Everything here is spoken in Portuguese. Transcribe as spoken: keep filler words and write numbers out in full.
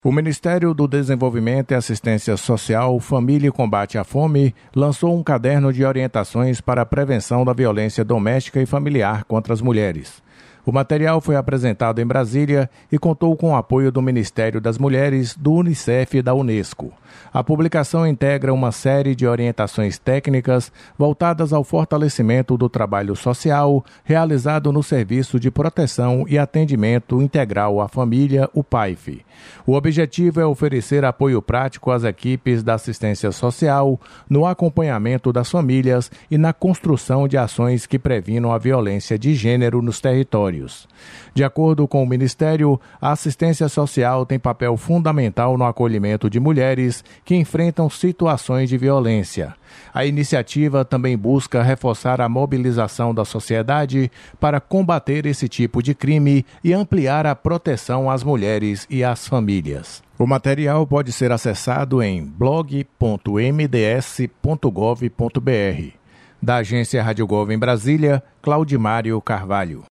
O Ministério do Desenvolvimento e Assistência Social, Família e Combate à Fome lançou um caderno de orientações para a prevenção da violência doméstica e familiar contra as mulheres. O material foi apresentado em Brasília e contou com o apoio do Ministério das Mulheres, do Unicef e da Unesco. A publicação integra uma série de orientações técnicas voltadas ao fortalecimento do trabalho social realizado no Serviço de Proteção e Atendimento Integral à Família, o P A I F. O objetivo é oferecer apoio prático às equipes da assistência social no acompanhamento das famílias e na construção de ações que previnam a violência de gênero nos territórios. De acordo com o Ministério, a assistência social tem papel fundamental no acolhimento de mulheres que enfrentam situações de violência. A iniciativa também busca reforçar a mobilização da sociedade para combater esse tipo de crime e ampliar a proteção às mulheres e às famílias. O material pode ser acessado em blog ponto m d s ponto gov ponto b r. Da agência Rádio Gov em Brasília, Claudimário Carvalho.